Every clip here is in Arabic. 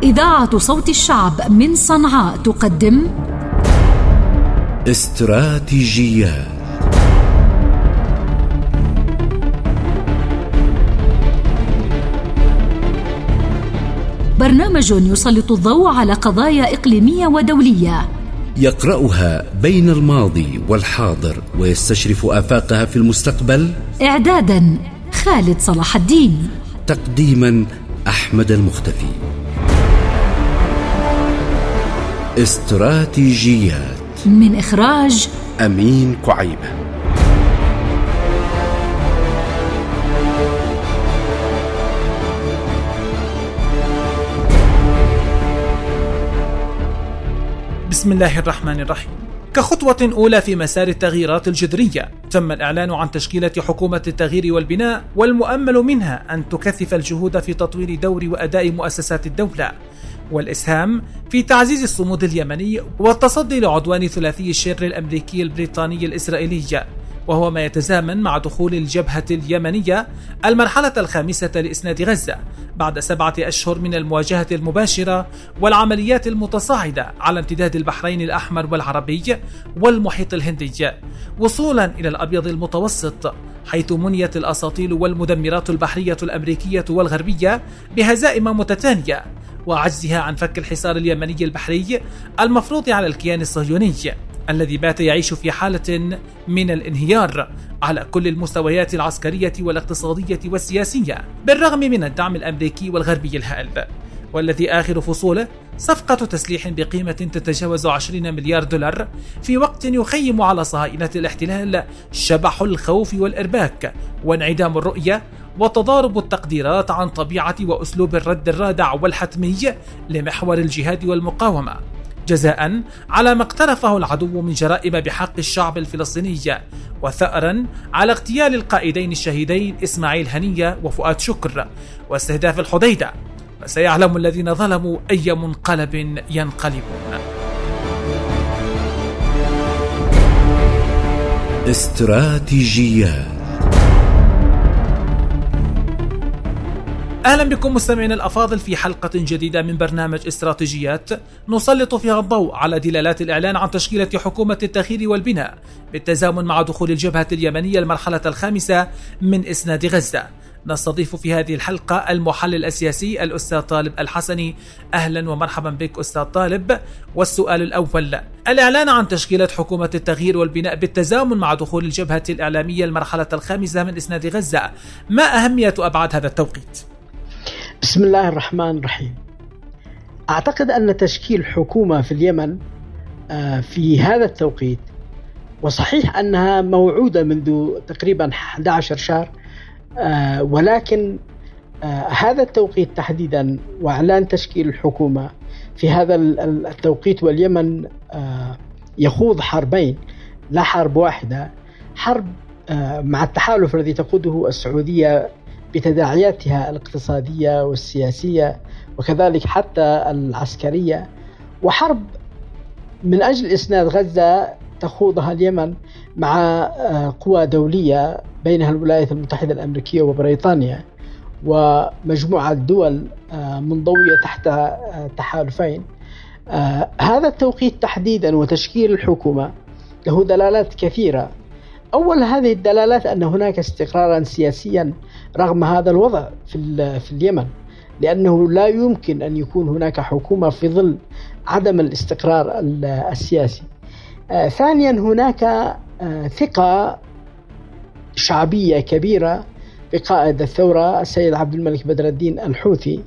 إذاعة صوت الشعب من صنعاء تقدم استراتيجيات. برنامج يسلط الضوء على قضايا إقليمية ودولية، يقرأها بين الماضي والحاضر ويستشرف آفاقها في المستقبل. إعدادا خالد صلاح الدين، تقديما أحمد المختفي. استراتيجيات من إخراج أمين كعيبة. بسم الله الرحمن الرحيم. كخطوة أولى في مسار التغييرات الجذرية، تم الإعلان عن تشكيلة حكومة التغيير والبناء، والمؤمل منها أن تكثف الجهود في تطوير دور وأداء مؤسسات الدولة، والإسهام في تعزيز الصمود اليمني والتصدي لعدوان ثلاثي الشر الأمريكي البريطاني الإسرائيلي، وهو ما يتزامن مع دخول الجبهة اليمنية المرحلة الخامسة لإسناد غزة بعد 7 أشهر من المواجهة المباشرة والعمليات المتصاعدة على امتداد البحرين الأحمر والعربي والمحيط الهندي، وصولا إلى الأبيض المتوسط، حيث منيت الأساطيل والمدمرات البحرية الأمريكية والغربية بهزائم متتالية، وعجزها عن فك الحصار اليمني البحري المفروض على الكيان الصهيوني الذي بات يعيش في حالة من الانهيار على كل المستويات العسكرية والاقتصادية والسياسية، بالرغم من الدعم الأمريكي والغربي الهائل، والذي آخر فصوله صفقة تسليح بقيمة تتجاوز 20 مليار دولار، في وقت يخيم على صهاينة الاحتلال شبح الخوف والإرباك وانعدام الرؤية وتضارب التقديرات عن طبيعة وأسلوب الرد الرادع والحتمي لمحور الجهاد والمقاومة، جزاء على ما اقترفه العدو من جرائم بحق الشعب الفلسطيني، وثأرا على اغتيال القائدين الشهيدين إسماعيل هنية وفؤاد شكر واستهداف الحديدة، فسيعلم الذين ظلموا أي منقلب ينقلبون. استراتيجيات. أهلا بكم مستمعينا الأفاضل في حلقة جديدة من برنامج استراتيجيات، نسلط فيها الضوء على دلالات الإعلان عن تشكيلة حكومة التغيير والبناء بالتزامن مع دخول الجبهة اليمنية المرحلة الخامسة من إسناد غزة. نستضيف في هذه الحلقة المحلل السياسي الأستاذ طالب الحسني. أهلا ومرحبا بك أستاذ طالب. والسؤال الأول: الإعلان عن تشكيلة حكومة التغيير والبناء بالتزامن مع دخول الجبهة الإعلامية المرحلة الخامسة من إسناد غزة، ما أهمية أبعاد هذا التوقيت؟ بسم الله الرحمن الرحيم. أعتقد أن تشكيل حكومة في اليمن في هذا التوقيت، وصحيح أنها موعودة منذ تقريبا 11 شهر، ولكن هذا التوقيت تحديدا وإعلان تشكيل الحكومة في هذا التوقيت، واليمن يخوض حربين، لا حرب واحدة، حرب مع التحالف الذي تقوده السعودية بتداعياتها الاقتصادية والسياسية وكذلك حتى العسكرية، وحرب من أجل إسناد غزة تخوضها اليمن مع قوى دولية بينها الولايات المتحدة الأمريكية وبريطانيا ومجموعة دول منضوية تحت تحالفين. هذا التوقيت تحديدا وتشكيل الحكومة له دلالات كثيرة. أول هذه الدلالات أن هناك استقرارا سياسيا رغم هذا الوضع في اليمن، لأنه لا يمكن أن يكون هناك حكومة في ظل عدم الاستقرار السياسي. ثانيا، هناك ثقة شعبية كبيرة بقائد الثورة السيد عبد الملك بدر الدين الحوثي،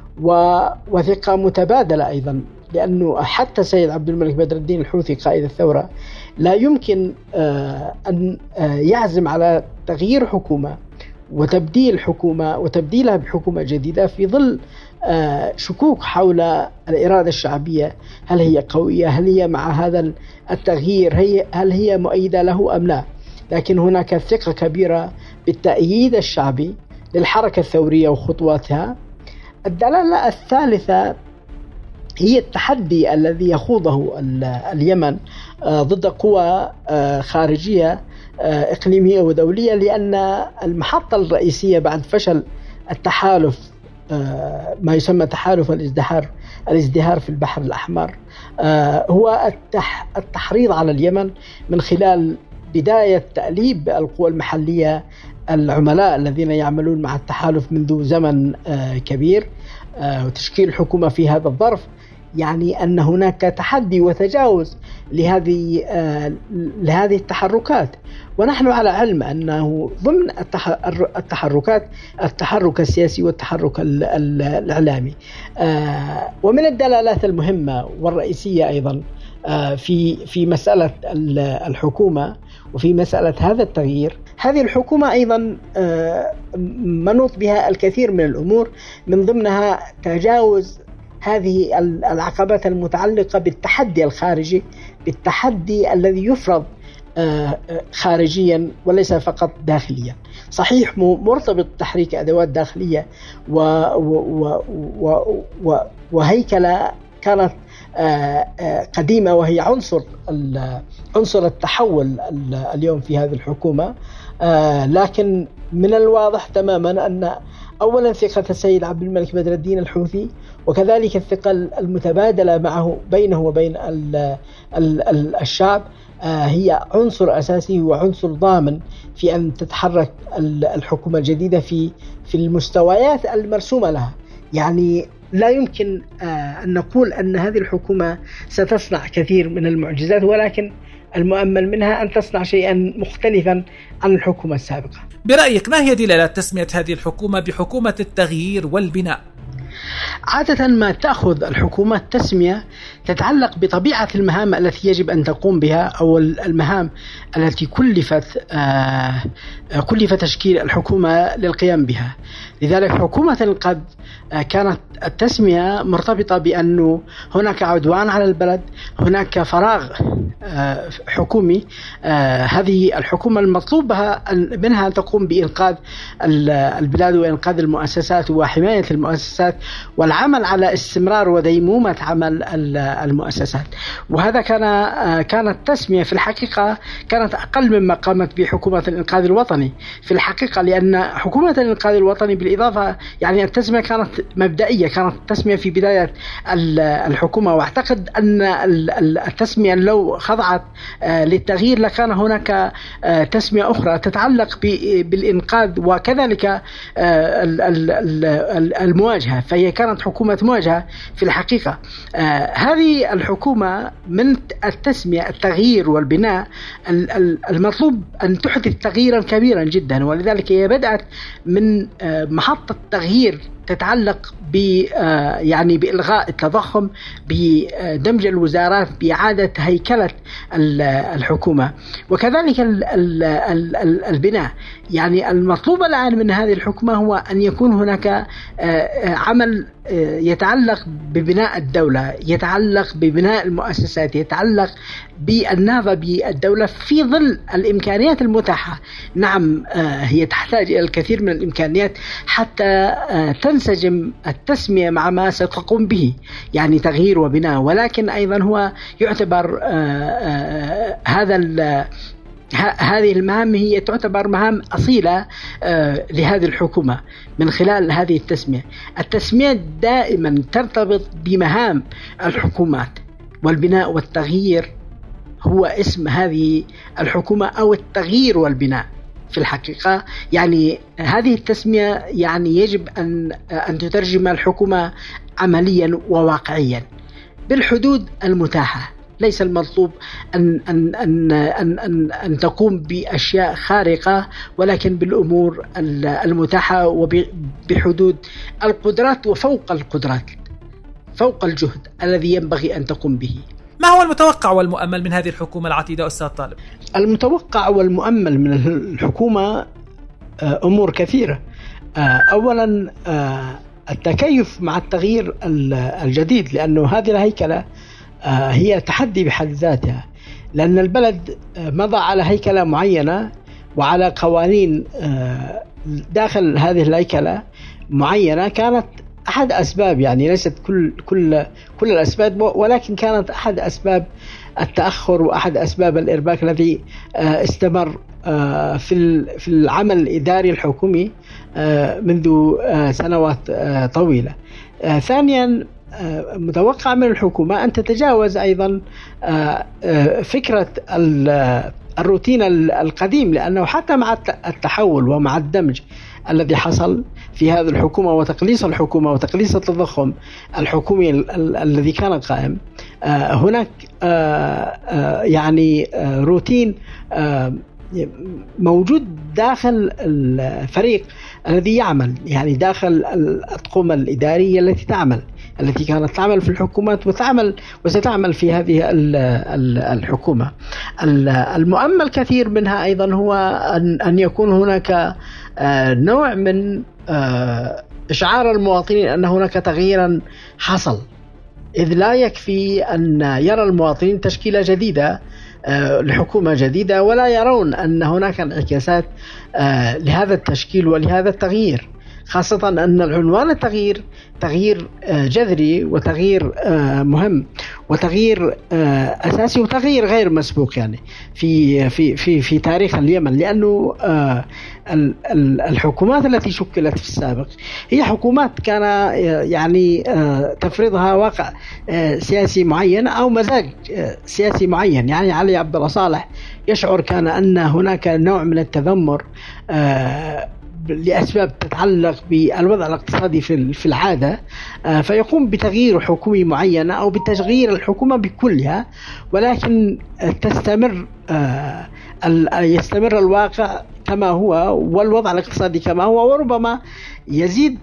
وثقة متبادلة أيضا، لأنه حتى السيد عبد الملك بدر الدين الحوثي قائد الثورة لا يمكن أن يعزم على تغيير حكومة وتبديل حكومة وتبديلها بحكومة جديدة في ظل شكوك حول الإرادة الشعبية، هل هي قوية، هل هي مع هذا التغيير، هل هي مؤيدة له أم لا. لكن هناك ثقة كبيرة بالتأييد الشعبي للحركة الثورية وخطواتها. الدلالة الثالثة هي التحدي الذي يخوضه اليمن ضد قوى خارجية إقليمية ودولية، لأن المحطة الرئيسية بعد فشل التحالف ما يسمى تحالف الازدهار في البحر الأحمر، هو التحريض على اليمن من خلال بداية تأليب القوى المحلية العملاء الذين يعملون مع التحالف منذ زمن كبير، وتشكيل الحكومة في هذا الظرف يعني أن هناك تحدي وتجاوز لهذه التحركات. ونحن على علم أنه ضمن التحركات التحرك السياسي والتحرك الإعلامي. ومن الدلالات المهمة والرئيسية أيضا في مسألة الحكومة وفي مسألة هذا التغيير، هذه الحكومة أيضا منوط بها الكثير من الأمور، من ضمنها تجاوز هذه العقبات المتعلقة بالتحدي الخارجي، بالتحدي الذي يفرض خارجيا وليس فقط داخليا. صحيح مرتبط تحريك أدوات داخلية وهيكلة كانت قديمة، وهي عنصر التحول اليوم في هذه الحكومة، لكن من الواضح تماما أن أولا ثقة السيد عبد الملك بدر الدين الحوثي، وكذلك الثقة المتبادلة معه بينه وبين الشعب هي عنصر أساسي وعنصر ضامن في أن تتحرك الحكومة الجديدة في المستويات المرسومة لها. يعني لا يمكن أن نقول أن هذه الحكومة ستصنع كثير من المعجزات، ولكن المؤمل منها أن تصنع شيئا مختلفا عن الحكومة السابقة. برأيك ما هي دلالات تسمية هذه الحكومة بحكومة التغيير والبناء؟ عادة ما تأخذ الحكومة تسمية تتعلق بطبيعة المهام التي يجب أن تقوم بها، أو المهام التي كلف تشكيل الحكومة للقيام بها. لذلك حكومة الإنقاذ كانت التسمية مرتبطة بأنه هناك عدوان على البلد، هناك فراغ حكومي. هذه الحكومة المطلوب منها أن تقوم بإنقاذ البلاد وإنقاذ المؤسسات وحماية المؤسسات والعمل على استمرار وديمومة عمل المؤسسات. وهذا كانت تسمية في الحقيقة كانت أقل مما قامت بحكومة الإنقاذ الوطني في الحقيقة، لأن حكومة الإنقاذ الوطني بالإضافة يعني التسمية كانت مبدئية، كانت التسمية في بداية الحكومة. وأعتقد أن التسمية لو خضعت للتغيير لكان هناك تسمية أخرى تتعلق بالإنقاذ وكذلك المواجهة، فهي كانت حكومة مواجهة في الحقيقة. هذه الحكومة من التسمية التغيير والبناء المطلوب أن تحدث تغييرا كبيرا جدا، ولذلك هي بدأت من محطة تغيير تتعلق يعني بإلغاء التضخم، بدمج الوزارات، بإعادة هيكلة الحكومة، وكذلك البناء. يعني المطلوب الآن من هذه الحكومة هو أن يكون هناك عمل يتعلق ببناء الدولة، يتعلق ببناء المؤسسات، يتعلق بالنهضة بالدولة في ظل الإمكانيات المتاحة. نعم هي تحتاج إلى الكثير من الإمكانيات حتى تنسجم التسمية مع ما ستقوم به، يعني تغيير وبناء، ولكن أيضا هو يعتبر هذه المهام هي تعتبر مهام أصيلة لهذه الحكومة من خلال هذه التسمية. التسمية دائما ترتبط بمهام الحكومات، والبناء والتغيير هو اسم هذه الحكومة أو التغيير والبناء في الحقيقة. يعني هذه التسمية يعني يجب أن تترجم الحكومة عمليا وواقعيا بالحدود المتاحة. ليس المطلوب أن تقوم بأشياء خارقة، ولكن بالأمور المتاحة وبحدود القدرات وفوق القدرات، فوق الجهد الذي ينبغي أن تقوم به. ما هو المتوقع والمؤمل من هذه الحكومة العتيدة أستاذ طالب؟ المتوقع والمؤمل من الحكومة أمور كثيرة. أولا التكيف مع التغيير الجديد، لأنه هذه الهيكلة هي تحدي بحد ذاتها، لأن البلد مضى على هيكلة معينة وعلى قوانين داخل هذه الهيكلة معينة كانت أحد أسباب، يعني ليست كل الأسباب، ولكن كانت أحد أسباب التأخر وأحد أسباب الإرباك الذي استمر في العمل الإداري الحكومي منذ سنوات طويلة. ثانيا، متوقع من الحكومة أن تتجاوز أيضا فكرة الروتين القديم، لأنه حتى مع التحول ومع الدمج الذي حصل في هذه الحكومة وتقليص الحكومة وتقليص التضخم الحكومي الذي كان قائم، هناك يعني روتين موجود داخل الفريق الذي يعمل، يعني داخل الأطقمة الإدارية التي كانت تعمل في الحكومات وستعمل في هذه الحكومة. المؤمل كثير منها أيضا هو أن يكون هناك نوع من إشعار المواطنين أن هناك تغييرا حصل، إذ لا يكفي أن يرى المواطنين تشكيلة جديدة لحكومة جديدة ولا يرون أن هناك انعكاسات لهذا التشكيل ولهذا التغيير، خاصة أن العنوان التغيير تغيير جذري وتغيير مهم وتغيير أساسي وتغيير غير مسبوق يعني في تاريخ اليمن، لأنه الحكومات التي شكلت في السابق هي حكومات كان يعني تفرضها واقع سياسي معين أو مزاج سياسي معين. يعني علي عبد الله صالح يشعر كان أن هناك نوع من التذمر لأسباب تتعلق بالوضع الاقتصادي في العادة، فيقوم بتغيير معينة أو بتغيير الحكومة بكلها، ولكن يستمر الواقع كما هو والوضع الاقتصادي كما هو، وربما يزيد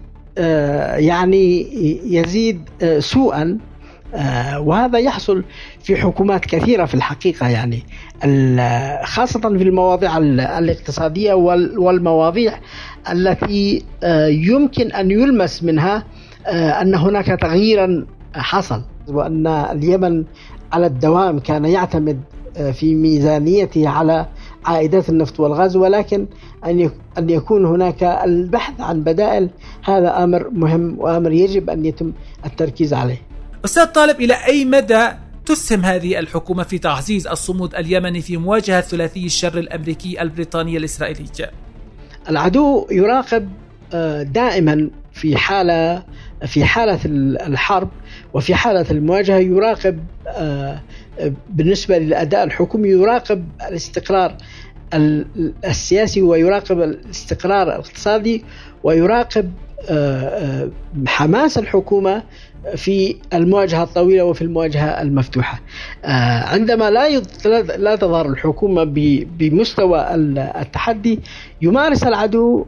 سوءا. وهذا يحصل في حكومات كثيرة في الحقيقة، يعني خاصة في المواضيع الاقتصادية والمواضيع التي يمكن أن يلمس منها أن هناك تغييرا حصل، وأن اليمن على الدوام كان يعتمد في ميزانيته على عائدات النفط والغاز، ولكن أن يكون هناك البحث عن بدائل هذا أمر مهم وأمر يجب أن يتم التركيز عليه. أستاذ طالب، إلى أي مدى تسهم هذه الحكومة في تعزيز الصمود اليمني في مواجهة ثلاثي الشر الأمريكي البريطاني الإسرائيلي؟ العدو يراقب دائما في حالة الحرب وفي حالة المواجهة، يراقب بالنسبة للأداء الحكومي يراقب الاستقرار السياسي ويراقب الاستقرار الاقتصادي ويراقب حماس الحكومة في المواجهة الطويلة وفي المواجهة المفتوحة. عندما لا تظهر الحكومة بمستوى التحدي، يمارس العدو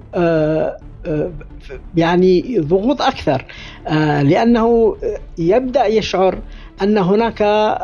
يعني ضغوط أكثر، لأنه يبدأ يشعر أن هناك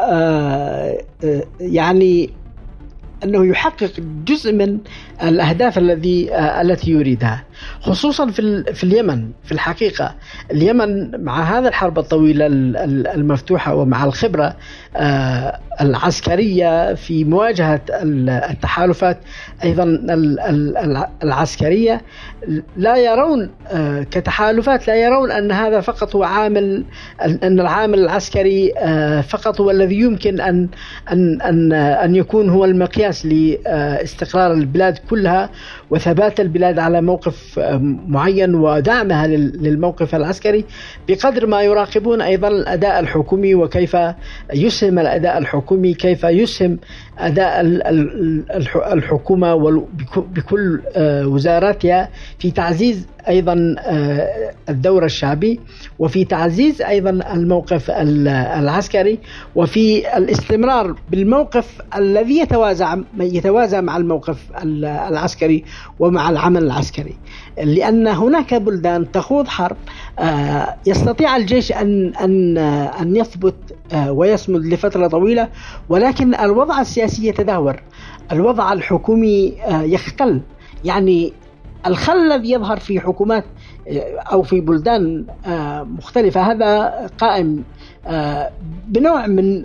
يعني أنه يحقق جزء من الأهداف التي يريدها، خصوصا في اليمن. في الحقيقة اليمن مع هذا الحرب الطويلة المفتوحة ومع الخبرة العسكرية في مواجهة التحالفات أيضا العسكرية، لا يرون كتحالفات، لا يرون أن هذا فقط هو أن العامل العسكري فقط هو الذي يمكن أن يكون هو المقياس لاستقرار البلاد كلها وثبات البلاد على موقف معين ودعمها للموقف العسكري، بقدر ما يراقبون أيضا الأداء الحكومي وكيف يسهم الأداء الحكومي، كيف يسهم أداء الحكومة بكل وزاراتها في تعزيز أيضا الدور الشعبي وفي تعزيز أيضا الموقف العسكري وفي الاستمرار بالموقف الذي يتوازى مع الموقف العسكري ومع العمل العسكري، لأن هناك بلدان تخوض حرب يستطيع الجيش أن يثبت ويصمد لفترة طويلة، ولكن الوضع السياسي يتدهور، الوضع الحكومي يختل. يعني الخلل الذي يظهر في حكومات أو في بلدان مختلفة هذا قائم بنوع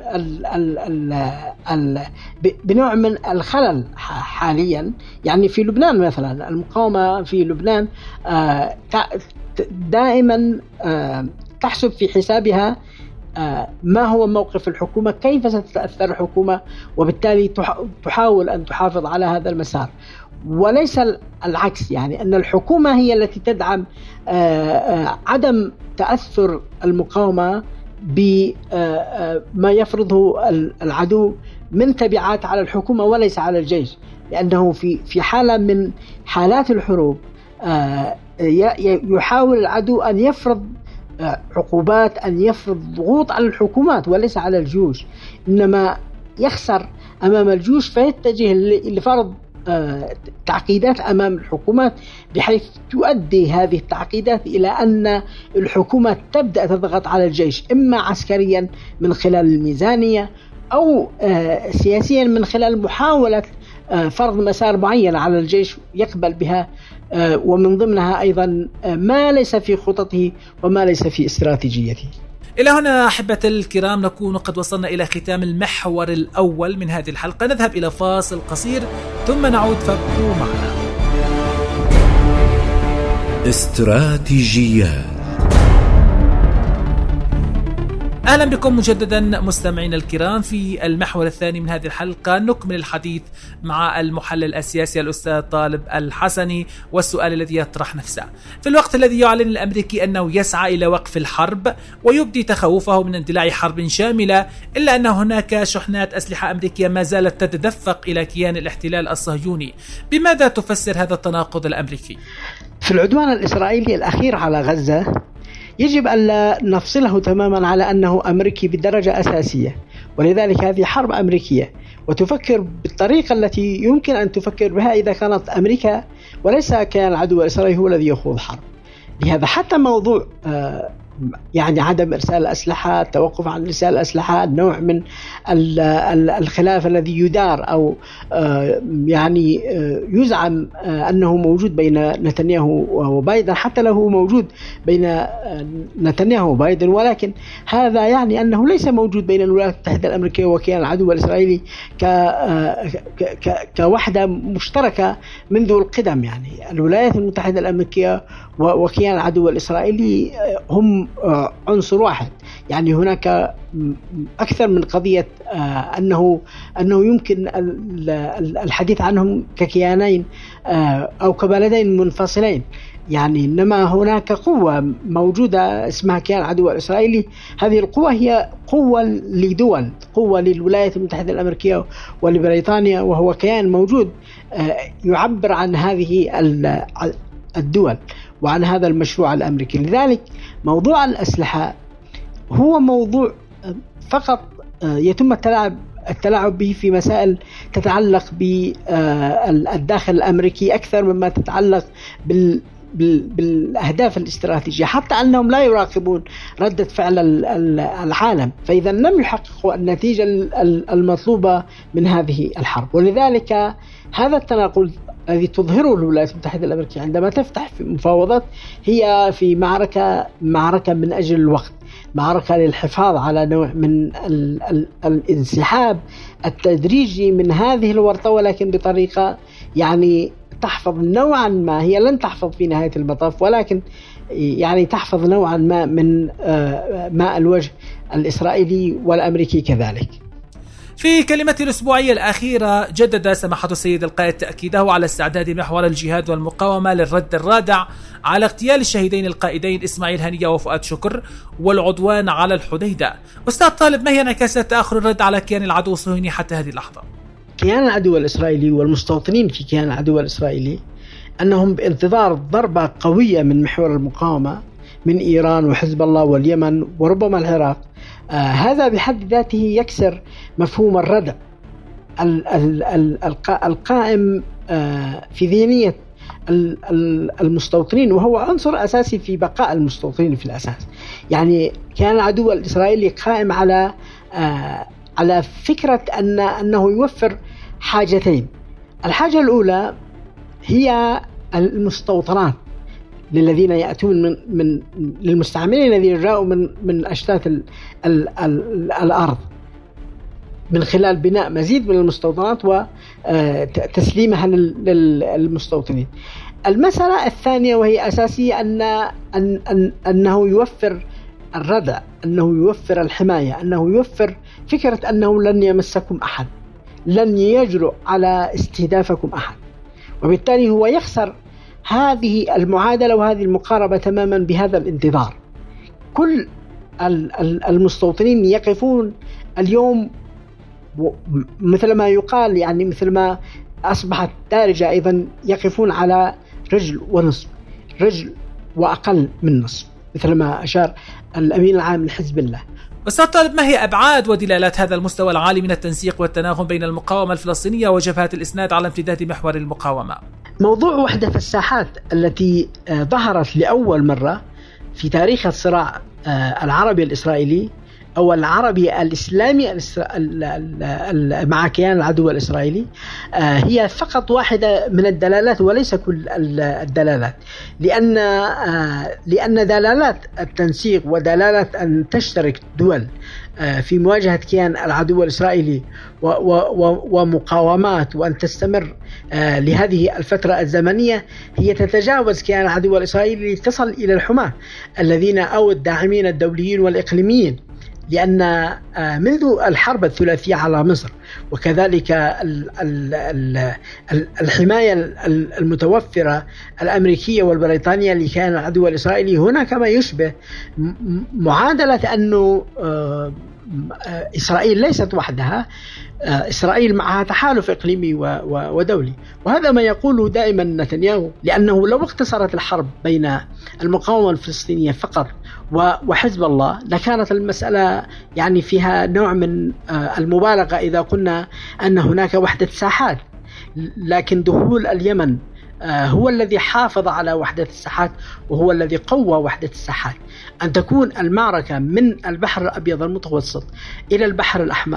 من الخلل حاليا. يعني في لبنان مثلا المقاومة في لبنان دائما تحسب في حسابها ما هو موقف الحكومة، كيف ستتأثر الحكومة، وبالتالي تحاول أن تحافظ على هذا المسار، وليس العكس. يعني أن الحكومة هي التي تدعم عدم تأثر المقاومة بما يفرضه العدو من تبعات على الحكومة وليس على الجيش، لأنه في حالة من حالات الحروب يحاول العدو أن يفرض عقوبات، أن يفرض ضغوط على الحكومات وليس على الجيوش، إنما يخسر أمام الجيوش فيتجه لفرض تعقيدات أمام الحكومات، بحيث تؤدي هذه التعقيدات إلى أن الحكومة تبدأ تضغط على الجيش إما عسكريا من خلال الميزانية أو سياسيا من خلال محاولة فرض مسار معين على الجيش يقبل بها، ومن ضمنها أيضا ما ليس في خططه وما ليس في استراتيجيته. إلى هنا أحبة الكرام نكون قد وصلنا إلى ختام المحور الأول من هذه الحلقة. نذهب إلى فاصل قصير ثم نعود، فابقوا معنا. استراتيجيات. أهلا بكم مجددا مستمعين الكرام في المحور الثاني من هذه الحلقة. نكمل الحديث مع المحلل السياسي الأستاذ طالب الحسني، والسؤال الذي يطرح نفسه: في الوقت الذي يعلن الأمريكي أنه يسعى إلى وقف الحرب ويبدي تخوفه من اندلاع حرب شاملة، إلا أن هناك شحنات أسلحة أمريكية ما زالت تتدفق إلى كيان الاحتلال الصهيوني، بماذا تفسر هذا التناقض الأمريكي؟ في العدوان الإسرائيلي الأخير على غزة يجب ألا نفصله تماما على أنه أمريكي بدرجة أساسية، ولذلك هذه حرب أمريكية، وتفكر بالطريقة التي يمكن أن تفكر بها إذا كانت أمريكا وليس كيان العدو الإسرائيلي هو الذي يخوض حرب. لهذا حتى موضوع يعني عدم إرسال الأسلحة، التوقف عن إرسال الأسلحة، النوع من الخلاف الذي يدار أو يعني يزعم أنه موجود بين نتنياهو وبايدن، حتى له موجود بين نتنياهو وبايدن، ولكن هذا يعني أنه ليس موجود بين الولايات المتحدة الأمريكية وكيان العدو الإسرائيلي كوحدة مشتركة منذ القدم. يعني الولايات المتحدة الأمريكية وكيان العدو الإسرائيلي هم عنصر واحد. يعني هناك أكثر من قضية أنه يمكن الحديث عنهم ككيانين أو كبلدين منفصلين. يعني إنما هناك قوة موجودة اسمها كيان العدو الإسرائيلي. هذه القوة هي قوة لدول، قوة للولايات المتحدة الأمريكية ولبريطانيا، وهو كيان موجود يعبر عن هذه الدول وعن هذا المشروع الأمريكي. لذلك موضوع الأسلحة هو موضوع فقط يتم التلاعب به في مسائل تتعلق بالداخل الأمريكي أكثر مما تتعلق بالأهداف الاستراتيجية، حتى أنهم لا يراقبون ردة فعل العالم، فإذا لم يحققوا النتيجة المطلوبة من هذه الحرب. ولذلك هذا التناقض الذي تظهره الولايات المتحدة الأمريكية عندما تفتح في مفاوضات هي في معركة من أجل الوقت، معركة للحفاظ على نوع من الانسحاب التدريجي من هذه الورطة، ولكن بطريقة يعني تحفظ نوعا ما، هي لن تحفظ في نهاية المطاف، ولكن يعني تحفظ نوعا ما من ماء الوجه الإسرائيلي والأمريكي كذلك. في كلمته الأسبوعية الأخيرة جدد سماحة السيد القائد تأكيده على استعداد محور الجهاد والمقاومة للرد الرادع على اغتيال الشهيدين القائدين إسماعيل هنية وفؤاد شكر والعدوان على الحديدة. أستاذ طالب، ما هي انعكاسات تأخر الرد على كيان العدو الصهيوني حتى هذه اللحظة؟ كيان العدو الإسرائيلي والمستوطنين في كيان العدو الإسرائيلي أنهم بانتظار ضربة قوية من محور المقاومة من إيران وحزب الله واليمن وربما العراق. هذا بحد ذاته يكسر مفهوم الردع القائم في ذهنية المستوطنين، وهو عنصر أساسي في بقاء المستوطنين في الأساس. يعني كان العدو الإسرائيلي قائم على فكرة أنه يوفر حاجتين. الحاجة الأولى هي المستوطنات للذين يأتون من للمستعمرين الذين جاءوا من أشتات الأرض، من خلال بناء مزيد من المستوطنات وتسليمها للمستوطنين. المسألة الثانية وهي أساسية أنه يوفر الردع، أنه يوفر الحماية، أنه يوفر فكرة أنه لن يمسكم أحد، لن يجرؤ على استهدافكم أحد، وبالتالي هو يخسر هذه المعادلة وهذه المقاربة تماما بهذا الانتظار. كل المستوطنين يقفون اليوم مثل ما يقال، يعني مثل ما أصبحت دارجة أيضا، يقفون على رجل ونصف، رجل وأقل من نصف، مثل ما أشار الأمين العام لحزب الله. أستاذ طالب، ما هي أبعاد ودلالات هذا المستوى العالي من التنسيق والتناغم بين المقاومة الفلسطينية وجبهات الإسناد على امتداد محور المقاومة؟ موضوع وحدة الساحات التي ظهرت لأول مرة في تاريخ الصراع العربي الإسرائيلي أو العربي الإسلامي مع كيان العدو الإسرائيلي هي فقط واحدة من الدلالات وليس كل الدلالات، لأن دلالات التنسيق ودلالات أن تشترك دول في مواجهة كيان العدو الإسرائيلي ومقاومات وأن تستمر لهذه الفترة الزمنية هي تتجاوز كيان العدو الإسرائيلي لتصل إلى الحماة الذين أو الداعمين الدوليين والإقليميين، لأن منذ الحرب الثلاثية على مصر وكذلك الحماية المتوفرة الأمريكية والبريطانية لكيان العدو الإسرائيلي، هناك ما يشبه معادلة أنه إسرائيل ليست وحدها، إسرائيل معها تحالف إقليمي ودولي، وهذا ما يقوله دائما نتنياهو، لأنه لو اقتصرت الحرب بين المقاومة الفلسطينية فقط وحزب الله لكانت المسألة يعني فيها نوع من المبالغة إذا قلنا أن هناك وحدة ساحات، لكن دخول اليمن هو الذي حافظ على وحدة الساحات وهو الذي قوى وحدة الساحات. أن تكون المعركة من البحر الأبيض المتوسط إلى البحر الأحمر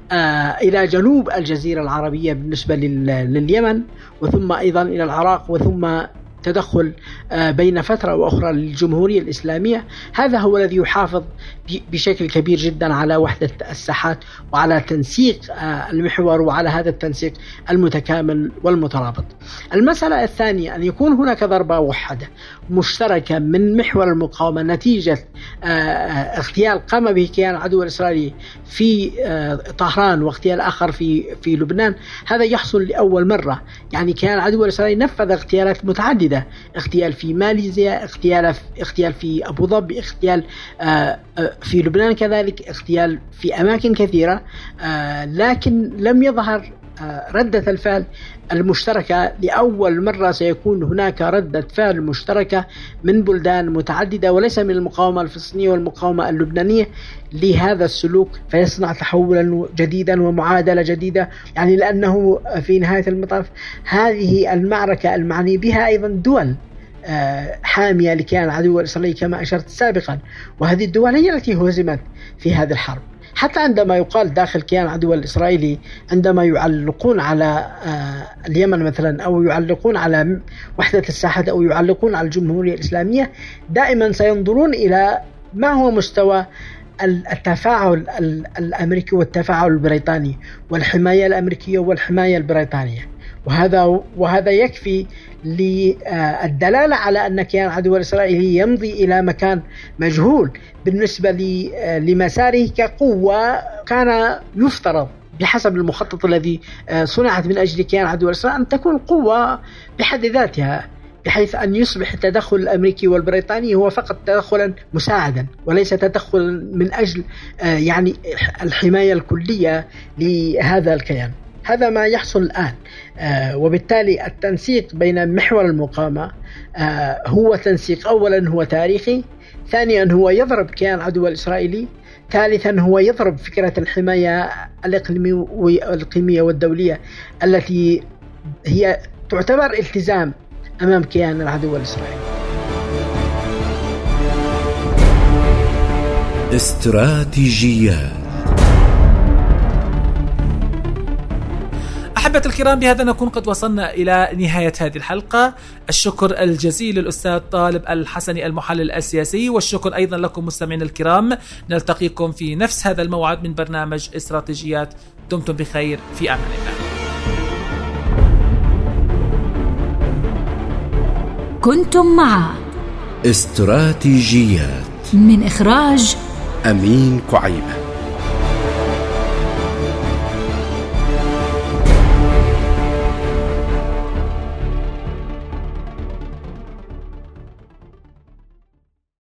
إلى جنوب الجزيرة العربية بالنسبة لليمن، وثم أيضا إلى العراق، وثم تدخل بين فترة وأخرى للجمهورية الإسلامية، هذا هو الذي يحافظ بشكل كبير جدا على وحدة الساحات وعلى تنسيق المحور وعلى هذا التنسيق المتكامل والمترابط. المسألة الثانية أن يكون هناك ضربة واحدة مشتركة من محور المقاومة نتيجة اغتيال قام به كيان العدو الإسرائيلي في طهران واغتيال آخر في لبنان. هذا يحصل لأول مرة، يعني كيان العدو الإسرائيلي نفذ اغتيالات متعددة، اغتيال في ماليزيا، اغتيال في أبو ظبي، اغتيال في لبنان كذلك، اغتيال في أماكن كثيرة، لكن لم يظهر ردة الفعل المشتركة. لأول مرة سيكون هناك ردة فعل مشتركة من بلدان متعددة وليس من المقاومة الفلسطينية والمقاومة اللبنانية لهذا السلوك، فيصنع تحولا جديدا ومعادلة جديدة، يعني لأنه في نهاية المطاف هذه المعركة المعني بها أيضا دول حامية لكيان العدو الإسرائيلي كما أشرت سابقا، وهذه الدول هي التي هزمت في هذه الحرب. حتى عندما يقال داخل كيان العدو الإسرائيلي، عندما يعلقون على اليمن مثلا أو يعلقون على وحدة الساحات أو يعلقون على الجمهورية الإسلامية، دائما سينظرون إلى ما هو مستوى التفاعل الأمريكي والتفاعل البريطاني والحماية الأمريكية والحماية البريطانية، وهذا يكفي للدلالة على أن كيان العدو الإسرائيلي يمضي إلى مكان مجهول بالنسبة لمساره كقوة. كان يفترض بحسب المخطط الذي صنعت من أجل كيان العدو الإسرائيلي أن تكون قوة بحد ذاتها، بحيث أن يصبح التدخل الأمريكي والبريطاني هو فقط تدخلا مساعدا وليس تدخل من أجل يعني الحماية الكلية لهذا الكيان. هذا ما يحصل الآن، وبالتالي التنسيق بين محور المقاومة هو تنسيق أولا هو تاريخي، ثانيا هو يضرب كيان العدو الإسرائيلي، ثالثا هو يضرب فكرة الحماية الإقليمية والدولية التي هي تعتبر التزام أمام كيان العدو الإسرائيلي. استراتيجيات. أحبة الكرام، بهذا نكون قد وصلنا إلى نهاية هذه الحلقة. الشكر الجزيل للأستاذ طالب الحسني المحلل السياسي، والشكر أيضا لكم مستمعين الكرام. نلتقيكم في نفس هذا الموعد من برنامج استراتيجيات. دمتم بخير، في أمان الله. كنتم مع استراتيجيات. من إخراج أمين كعيبة.